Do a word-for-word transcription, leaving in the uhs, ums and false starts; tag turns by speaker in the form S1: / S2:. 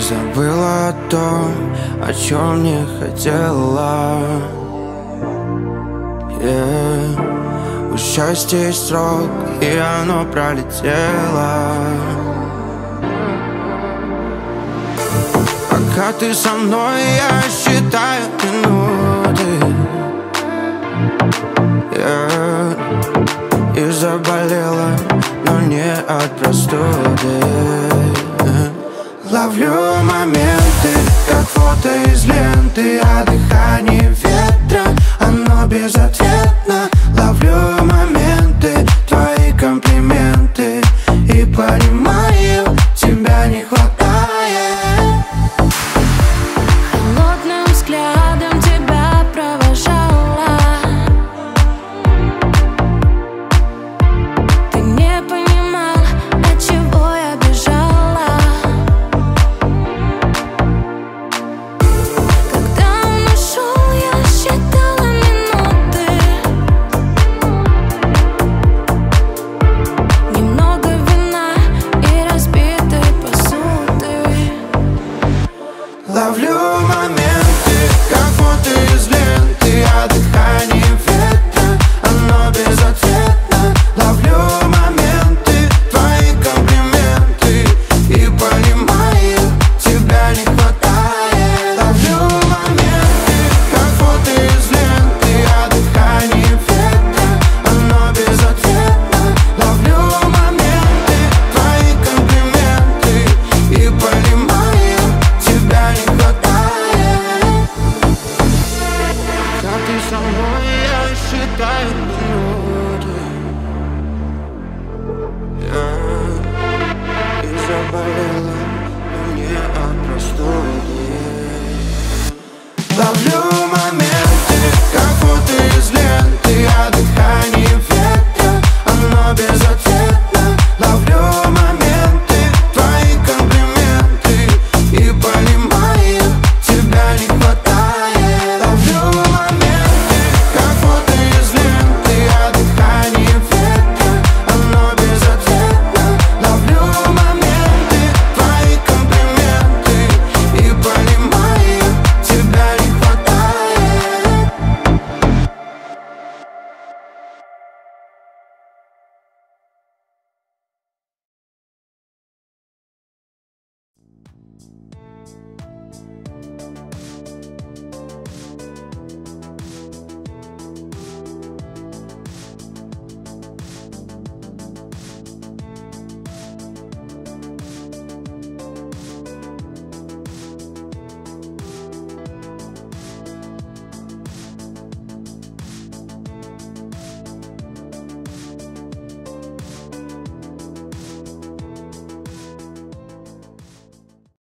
S1: забыла о том, о чем не хотела. yeah. У счастья есть срок, и оно пролетело. Пока ты со мной, я считаю минуты. yeah. И заболела, но не от простуды. Ловлю моменты, как фото из ленты, о дыхании ветра, оно безответно. Ловлю моменты.